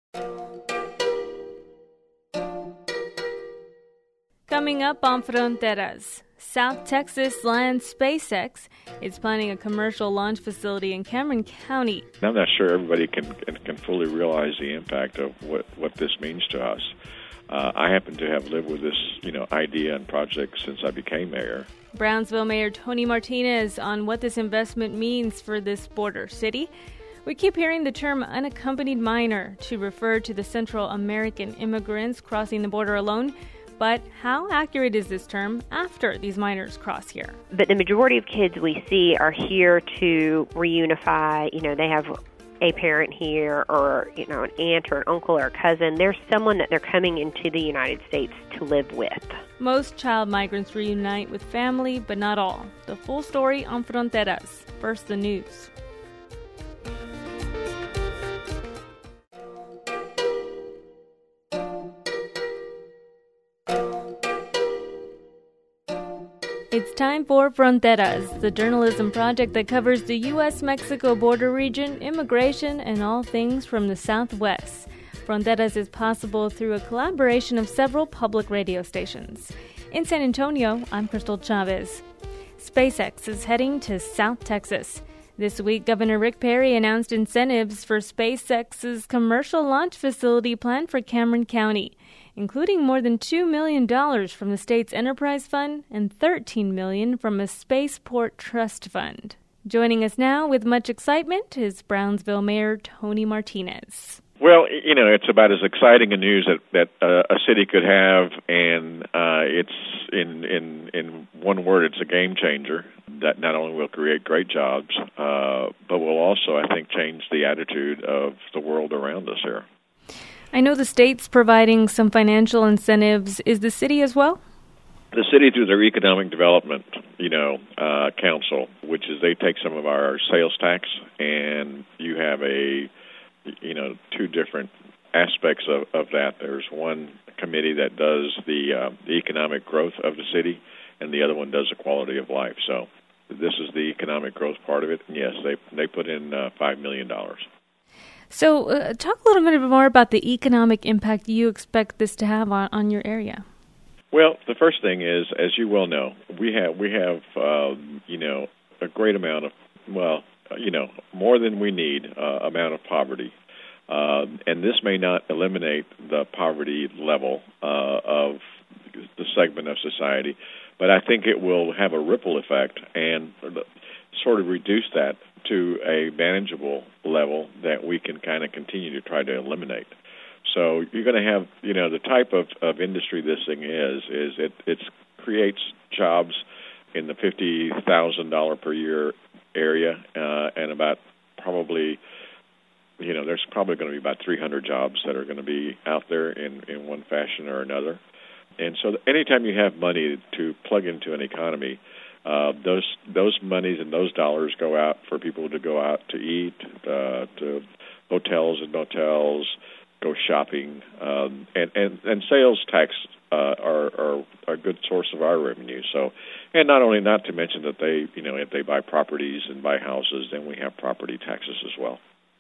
Coming up on Fronteras, South Texas lands SpaceX is planning a commercial launch facility in Cameron County. I'm not sure everybody can fully realize the impact of what this means to us. I happen to have lived with this, idea and project since I became mayor. Brownsville Mayor Tony Martinez on what this investment means for this border city. We keep hearing the term unaccompanied minor to refer to the Central American immigrants crossing the border alone. But how accurate is this term after these minors cross here? But the majority of kids we see are here to reunify. They have a parent here or, an aunt or an uncle or a cousin. There's someone that they're coming into the United States to live with. Most child migrants reunite with family, but not all. The full story on Fronteras. First, the news. It's time for Fronteras, the journalism project that covers the U.S.-Mexico border region, immigration, and all things from the Southwest. Fronteras is possible through a collaboration of several public radio stations. In San Antonio, I'm Crystal Chavez. SpaceX is heading to South Texas. This week, Governor Rick Perry announced incentives for SpaceX's commercial launch facility planned for Cameron County, including more than $2 million from the state's enterprise fund and $13 million from a spaceport trust fund. Joining us now with much excitement is Brownsville Mayor Tony Martinez. Well, it's about as exciting a news that a city could have, and it's in one word, it's a game changer that not only will create great jobs, but will also, I think, change the attitude of the world around us here. I know the state's providing some financial incentives. Is the city as well? The city, through their economic development, council, which is they take some of our sales tax, and you have two different aspects of that. There's one committee that does the economic growth of the city, and the other one does the quality of life. So this is the economic growth part of it, and yes, they put in $5 million. So talk a little bit more about the economic impact you expect this to have on your area. Well, the first thing is, as you well know, we have a great amount of, more than we need amount of poverty. And this may not eliminate the poverty level of the segment of society, but I think it will have a ripple effect and sort of reduce that to a manageable level that we can kind of continue to try to eliminate. So you're going to have, the type of industry this thing is it creates jobs in the $50,000 per year area, and about probably, there's probably going to be about 300 jobs that are going to be out there in one fashion or another. And so anytime you have money to plug into an economy, those monies and those dollars go out for people to go out to eat, to hotels and motels, go shopping, and sales tax are a good source of our revenue. So, and not to mention that if they buy properties and buy houses, then we have property taxes as well.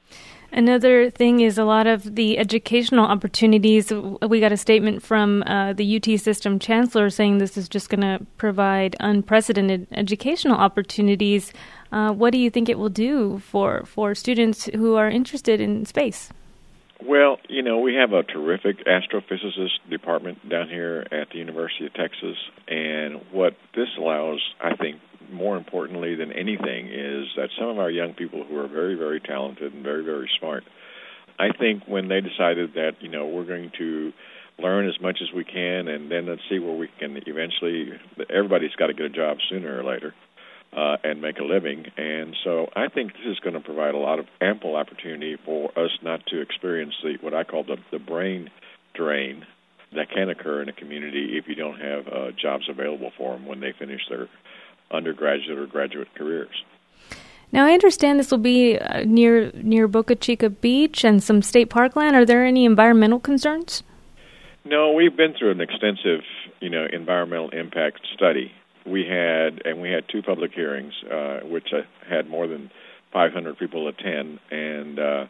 Another thing is a lot of the educational opportunities. We got a statement from the UT system chancellor saying this is just going to provide unprecedented educational opportunities. What do you think it will do for students who are interested in space? Well, we have a terrific astrophysicist department down here at the University of Texas, and what this allows, I think, more importantly than anything, is that some of our young people who are very, very talented and very, very smart, I think when they decided that, we're going to learn as much as we can, and then let's see where we can eventually, everybody's got to get a job sooner or later, and make a living. And so I think this is going to provide a lot of ample opportunity for us not to experience what I call the brain drain that can occur in a community if you don't have jobs available for them when they finish their undergraduate or graduate careers. Now, I understand this will be near Boca Chica Beach and some state parkland. Are there any environmental concerns? No, we've been through an extensive, environmental impact study. We had two public hearings, which had more than 500 people attend, and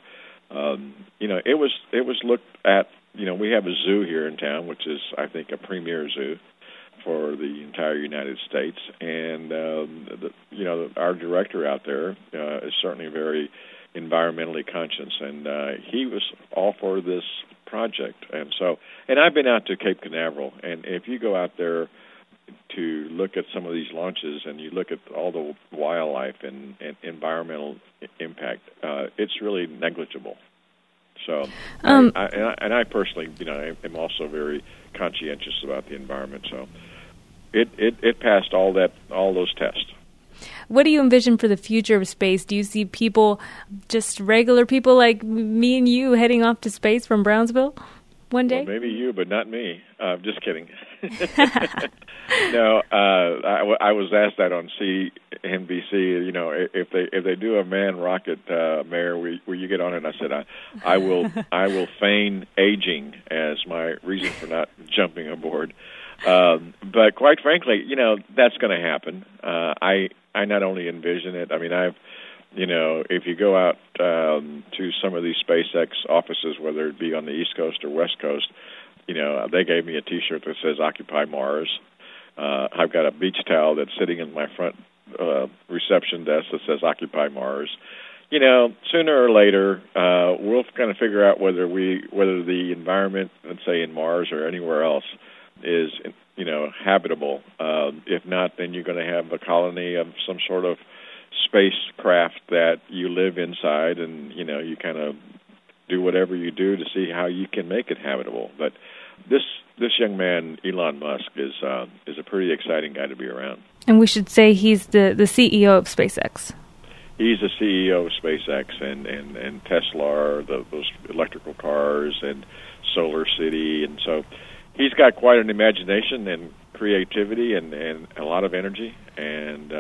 it was looked at. We have a zoo here in town, which is, I think, a premier zoo for the entire United States, and our director out there is certainly very environmentally conscious, and he was all for this project. And I've been out to Cape Canaveral, and if you go out there to look at some of these launches and you look at all the wildlife and environmental impact, it's really negligible. So, I personally, am also very conscientious about the environment. So, it passed all those tests. What do you envision for the future of space? Do you see people, just regular people like me and you, heading off to space from Brownsville one day? Well, maybe you, but not me. Just kidding. No, I was asked that on CNBC. If they do a manned rocket, Mayor, will you get on it? And I said, I will feign aging as my reason for not jumping aboard. But quite frankly, that's going to happen. I not only envision it. I mean, if you go out to some of these SpaceX offices, whether it be on the East Coast or West Coast, they gave me a T-shirt that says "Occupy Mars." I've got a beach towel that's sitting in my front reception desk that says "Occupy Mars." Sooner or later, we'll kind of figure out whether the environment, let's say in Mars or anywhere else, is habitable. If not, then you're going to have a colony of some sort of spacecraft that you live inside, and you kind of do whatever you do to see how you can make it habitable. But this young man, Elon Musk, is a pretty exciting guy to be around. And we should say he's the CEO of SpaceX. He's the CEO of SpaceX and Tesla, those electrical cars, and Solar City, and so he's got quite an imagination and creativity and a lot of energy and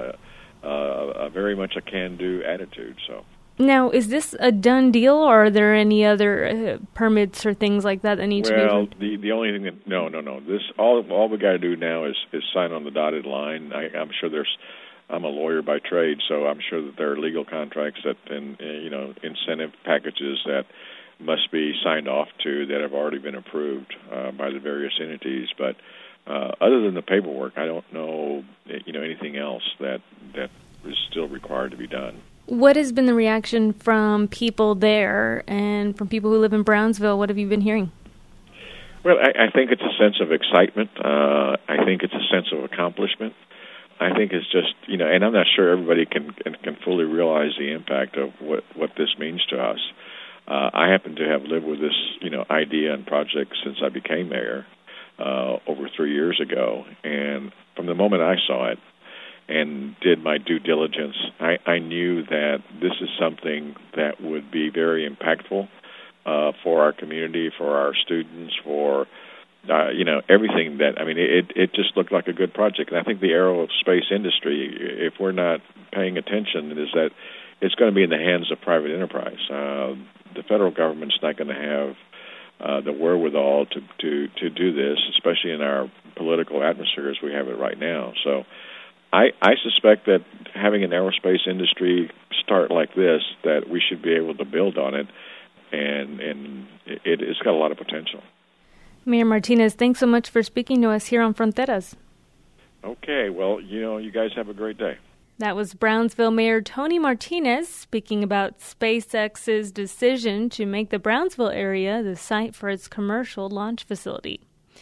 very much a can-do attitude. So. Now, is this a done deal, or are there any other permits or things like that need to be? Well, the only thing that no. This all we got to do now is sign on the dotted line. I'm sure I'm a lawyer by trade, so I'm sure that there are legal contracts and incentive packages that must be signed off to that have already been approved by the various entities. But other than the paperwork, I don't know anything else that is still required to be done. What has been the reaction from people there and from people who live in Brownsville? What have you been hearing? Well, I think it's a sense of excitement. I think it's a sense of accomplishment. I think it's just, and I'm not sure everybody can fully realize the impact of what this means to us. I happen to have lived with this, idea and project since I became mayor over 3 years ago. And from the moment I saw it and did my due diligence, I knew that this is something that would be very impactful for our community, for our students, for everything it just looked like a good project. And I think the aerospace industry, if we're not paying attention, is that it's going to be in the hands of private enterprise. The federal government's not going to have the wherewithal to do this, especially in our political atmosphere as we have it right now. So I suspect that having an aerospace industry start like this, that we should be able to build on it, and it's got a lot of potential. Mayor Martinez, thanks so much for speaking to us here on Fronteras. Okay, well, you guys have a great day. That was Brownsville Mayor Tony Martinez speaking about SpaceX's decision to make the Brownsville area the site for its commercial launch facility.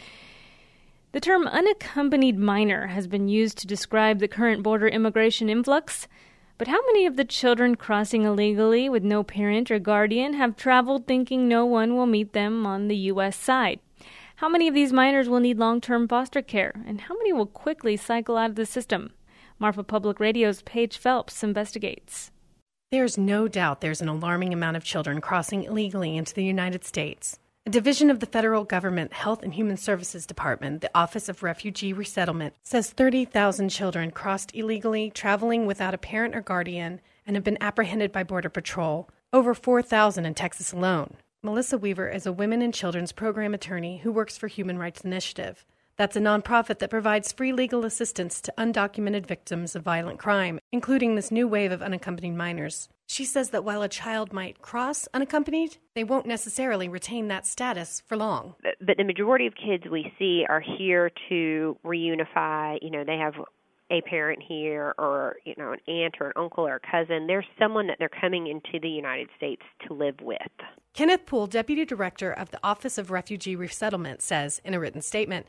The term unaccompanied minor has been used to describe the current border immigration influx. But how many of the children crossing illegally with no parent or guardian have traveled thinking no one will meet them on the U.S. side? How many of these minors will need long-term foster care? And how many will quickly cycle out of the system? Marfa Public Radio's Paige Phelps investigates. There's no doubt there's an alarming amount of children crossing illegally into the United States. A division of the federal government Health and Human Services Department, the Office of Refugee Resettlement, says 30,000 children crossed illegally, traveling without a parent or guardian, and have been apprehended by Border Patrol. Over 4,000 in Texas alone. Melissa Weaver is a women and children's program attorney who works for Human Rights Initiative. That's a nonprofit that provides free legal assistance to undocumented victims of violent crime, including this new wave of unaccompanied minors. She says that while a child might cross unaccompanied, they won't necessarily retain that status for long. But the majority of kids we see are here to reunify. They have a parent here or, an aunt or an uncle or a cousin. There's someone that they're coming into the United States to live with. Kenneth Poole, Deputy Director of the Office of Refugee Resettlement, says in a written statement,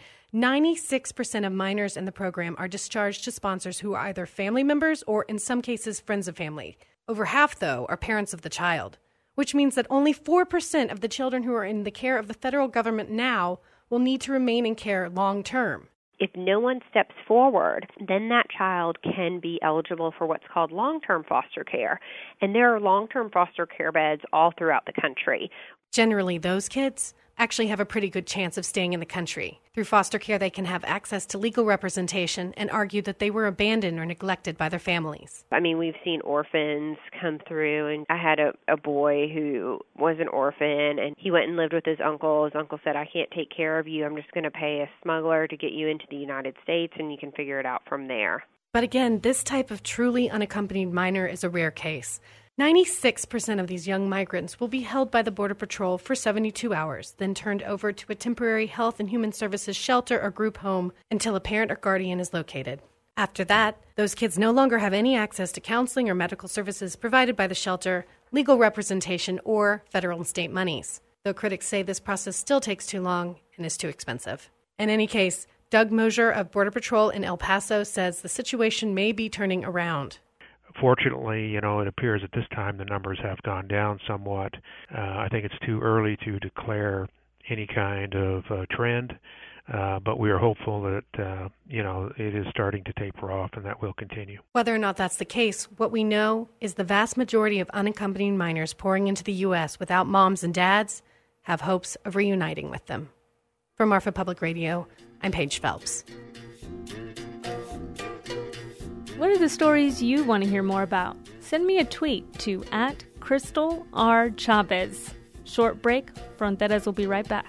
96% of minors in the program are discharged to sponsors who are either family members or, in some cases, friends of family. Over half, though, are parents of the child, which means that only 4% of the children who are in the care of the federal government now will need to remain in care long term. If no one steps forward, then that child can be eligible for what's called long-term foster care. And there are long-term foster care beds all throughout the country. Generally, those kids actually have a pretty good chance of staying in the country. Through foster care, they can have access to legal representation and argue that they were abandoned or neglected by their families. We've seen orphans come through, and I had a boy who was an orphan, and he went and lived with his uncle. His uncle said, I can't take care of you. I'm just going to pay a smuggler to get you into the United States, and you can figure it out from there. But again, this type of truly unaccompanied minor is a rare case. 96% of these young migrants will be held by the Border Patrol for 72 hours, then turned over to a temporary Health and Human Services shelter or group home until a parent or guardian is located. After that, those kids no longer have any access to counseling or medical services provided by the shelter, legal representation, or federal and state monies, though critics say this process still takes too long and is too expensive. In any case, Doug Mosier of Border Patrol in El Paso says the situation may be turning around. Fortunately, it appears at this time the numbers have gone down somewhat. I think it's too early to declare any kind of trend, but we are hopeful that, it is starting to taper off and that will continue. Whether or not that's the case, what we know is the vast majority of unaccompanied minors pouring into the U.S. without moms and dads have hopes of reuniting with them. For Marfa Public Radio, I'm Paige Phelps. What are the stories you want to hear more about? Send me a tweet to @CrystalRChavez. Short break. Fronteras will be right back.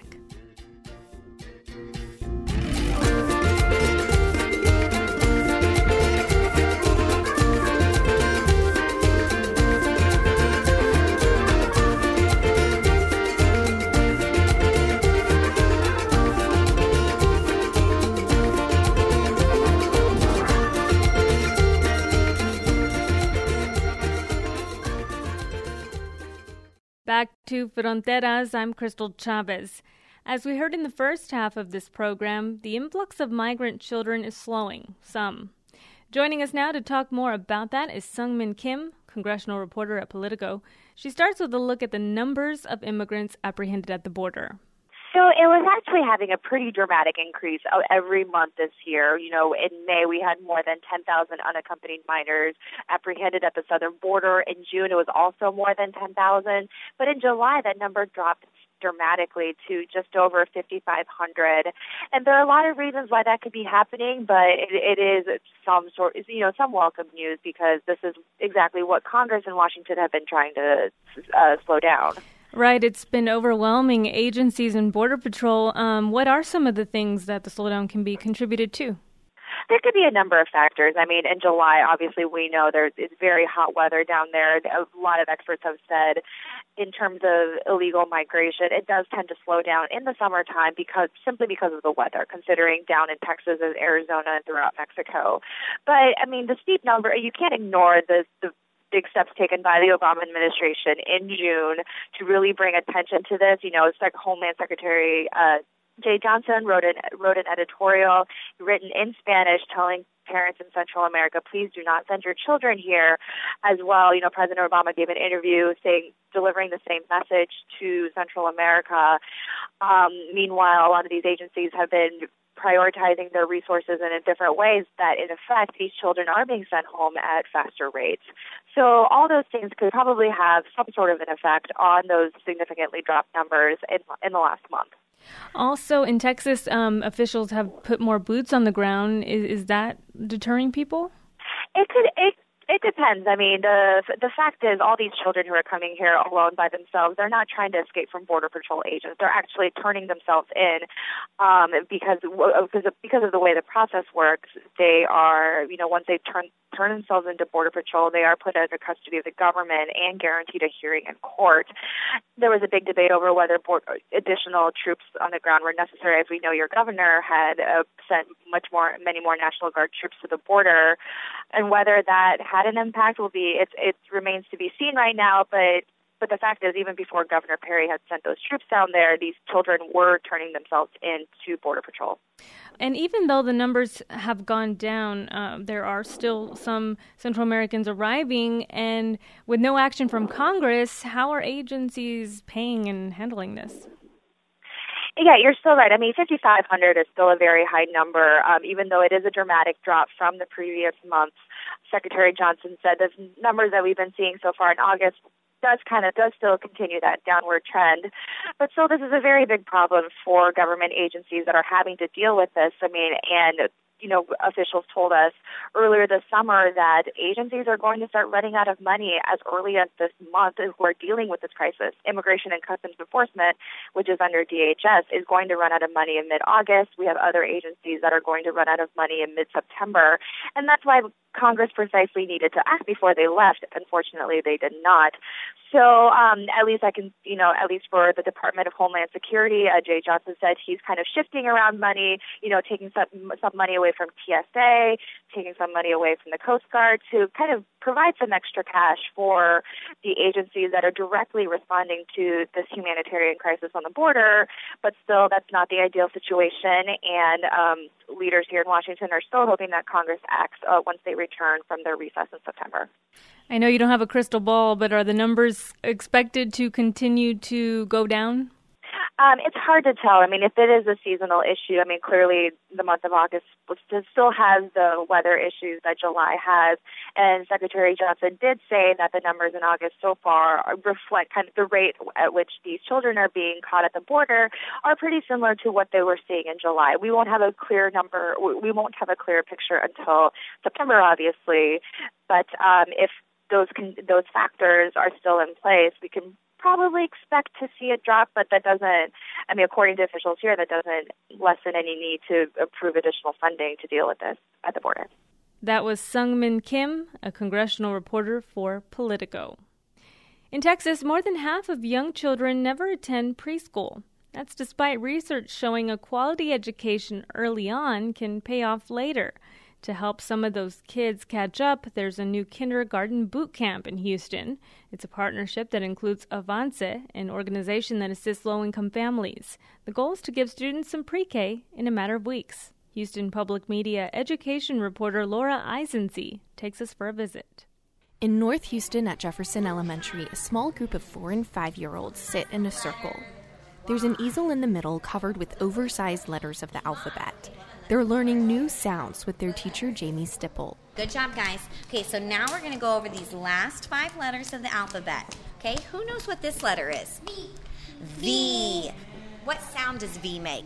Back to Fronteras, I'm Crystal Chavez. As we heard in the first half of this program, the influx of migrant children is slowing, some. Joining us now to talk more about that is Seung-Min Kim, congressional reporter at Politico. She starts with a look at the numbers of immigrants apprehended at the border. So it was actually having a pretty dramatic increase every month this year. In May, we had more than 10,000 unaccompanied minors apprehended at the southern border. In June, it was also more than 10,000. But in July, that number dropped dramatically to just over 5,500. And there are a lot of reasons why that could be happening, but it is some welcome news because this is exactly what Congress and Washington have been trying to slow down. Right, it's been overwhelming agencies and Border Patrol. What are some of the things that the slowdown can be contributed to? There could be a number of factors. In July, obviously, we know it's very hot weather down there. A lot of experts have said in terms of illegal migration, it does tend to slow down in the summertime simply because of the weather, considering down in Texas, Arizona, and throughout Mexico. But, the steep number, you can't ignore the big steps taken by the Obama administration in June to really bring attention to this. It's like Homeland Secretary Jay Johnson wrote an editorial written in Spanish telling parents in Central America, please do not send your children here. As well, President Obama gave an interview delivering the same message to Central America. Meanwhile, a lot of these agencies have been prioritizing their resources in different ways that, in effect, these children are being sent home at faster rates. So all those things could probably have some sort of an effect on those significantly dropped numbers in the last month. Also, in Texas, officials have put more boots on the ground. Is that deterring people? It It depends. I mean, the fact is, all these children who are coming here alone by themselves, they're not trying to escape from Border Patrol agents. They're actually turning themselves in because of the way the process works. They are, once they turn themselves into Border Patrol, they are put under custody of the government and guaranteed a hearing in court. There was a big debate over whether additional troops on the ground were necessary. As we know, your governor had sent many more National Guard troops to the border, and whether that had an impact it remains to be seen right now. But the fact is, even before Governor Perry had sent those troops down there, these children were turning themselves into Border Patrol. And even though the numbers have gone down, there are still some Central Americans arriving, and with no action from Congress, how are agencies paying and handling this? Yeah, you're still right. I mean, 5,500 is still a very high number, even though it is a dramatic drop from the previous month. Secretary Johnson said the numbers that we've been seeing so far in August does still continue that downward trend. But still, this is a very big problem for government agencies that are having to deal with this. I mean, and officials told us earlier this summer that agencies are going to start running out of money as early as this month who are dealing with this crisis. Immigration and Customs Enforcement, which is under DHS, is going to run out of money in mid-August. We have other agencies that are going to run out of money in mid-September. And that's why Congress precisely needed to act before they left. Unfortunately, they did not. So at least for the Department of Homeland Security, Jay Johnson said he's kind of shifting around money, taking some money away from TSA, taking some money away from the Coast Guard to kind of provide some extra cash for the agencies that are directly responding to this humanitarian crisis on the border. But still, that's not the ideal situation, and leaders here in Washington are still hoping that Congress acts once they return from their recess in September. I know you don't have a crystal ball, but are the numbers expected to continue to go down? It's hard to tell. I mean, if it is a seasonal issue, I mean, clearly the month of August still has the weather issues that July has. And Secretary Johnson did say that the numbers in August so far reflect kind of the rate at which these children are being caught at the border are pretty similar to what they were seeing in July. We won't have a clear number. We won't have a clear picture until September, obviously. But if those factors are still in place, we can probably expect to see it drop, but that doesn't, according to officials here, that doesn't lessen any need to approve additional funding to deal with this at the border. That was Sungmin Kim, a congressional reporter for Politico. In Texas, more than half of young children never attend preschool. That's despite research showing a quality education early on can pay off later. To help some of those kids catch up, there's a new kindergarten boot camp in Houston. It's a partnership that includes Avance, an organization that assists low-income families. The goal is to give students some pre-K in a matter of weeks. Houston Public Media education reporter Laura Eisensee takes us for a visit. In North Houston at Jefferson Elementary, a small group of 4- and 5-year-olds sit in a circle. There's an easel in the middle covered with oversized letters of the alphabet. They're learning new sounds with their teacher, Jamie Stipple. Good job, guys. Okay, so now we're going to go over these last 5 letters of the alphabet. Okay, who knows what this letter is? V. V. What sound does V make?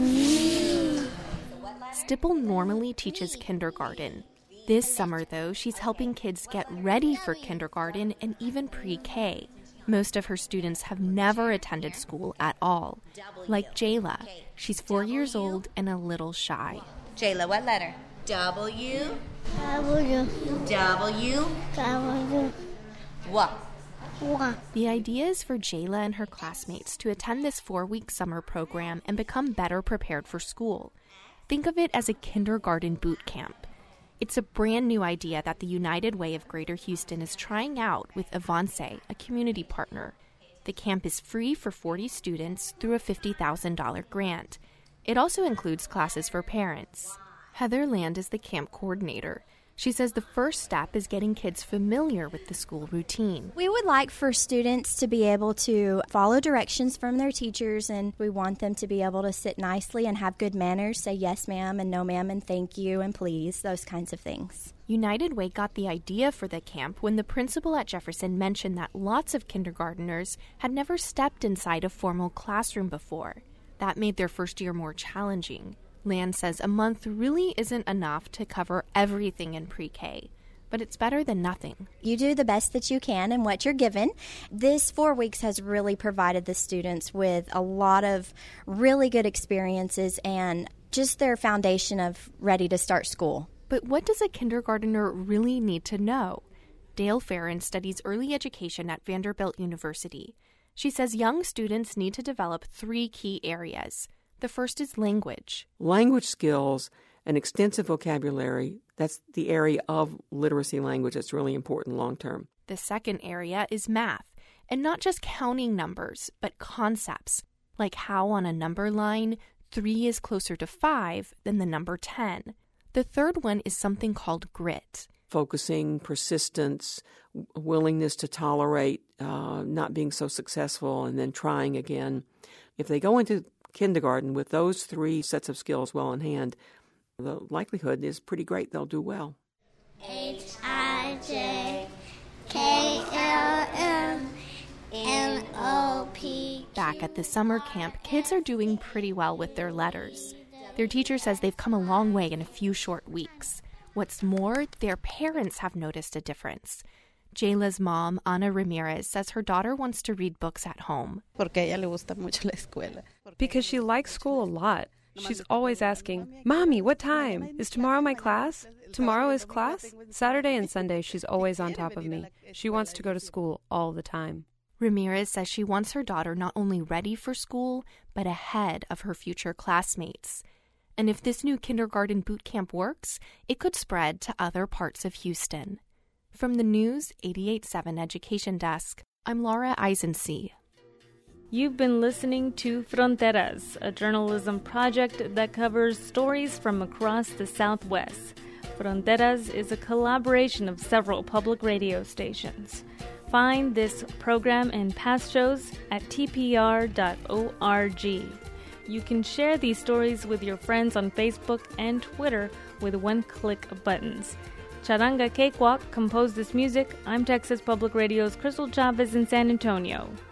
V. Stipple normally teaches kindergarten. This summer, though, she's helping kids get ready for kindergarten and even pre-K. Most of her students have never attended school at all. Like Jayla. She's 4 years old and a little shy. Jayla, what letter? W. W. W. W. What? The idea is for Jayla and her classmates to attend this 4-week summer program and become better prepared for school. Think of it as a kindergarten boot camp. It's a brand new idea that the United Way of Greater Houston is trying out with Avance, a community partner. The camp is free for 40 students through a $50,000 grant. It also includes classes for parents. Heather Land is the camp coordinator. She says the first step is getting kids familiar with the school routine. We would like for students to be able to follow directions from their teachers, and we want them to be able to sit nicely and have good manners, say yes ma'am and no ma'am and thank you and please, those kinds of things. United Way got the idea for the camp when the principal at Jefferson mentioned that lots of kindergarteners had never stepped inside a formal classroom before. That made their first year more challenging. Land says a month really isn't enough to cover everything in pre-K. but it's better than nothing. You do the best that you can and what you're given. This 4 weeks has really provided the students with a lot of really good experiences and just their foundation of ready to start school. But what does a kindergartner really need to know? Dale Farron studies early education at Vanderbilt University. She says young students need to develop 3 key areas. The first is language. Language skills, an extensive vocabulary, that's the area of literacy language that's really important long term. The second area is math, and not just counting numbers, but concepts, like how on a number line, 3 is closer to 5 than the number 10. The third one is something called grit. Focusing, persistence, willingness to tolerate not being so successful and then trying again. If they go into kindergarten with those 3 sets of skills well in hand, the likelihood is pretty great they'll do well. HIJKLMNOP. Back at the summer camp, kids are doing pretty well with their letters. Their teacher says they've come a long way in a few short weeks. What's more, their parents have noticed a difference. Jayla's mom, Ana Ramirez, says her daughter wants to read books at home. Because she likes school a lot. She's always asking, Mommy, what time? Is tomorrow my class? Tomorrow is class? Saturday and Sunday, she's always on top of me. She wants to go to school all the time. Ramirez says she wants her daughter not only ready for school, but ahead of her future classmates. And if this new kindergarten boot camp works, it could spread to other parts of Houston. From the News 88.7 Education Desk, I'm Laura Eisensee. You've been listening to Fronteras, a journalism project that covers stories from across the Southwest. Fronteras is a collaboration of several public radio stations. Find this program and past shows at tpr.org. You can share these stories with your friends on Facebook and Twitter with one-click buttons. Charanga Cakewalk composed this music. I'm Texas Public Radio's Crystal Chavez in San Antonio.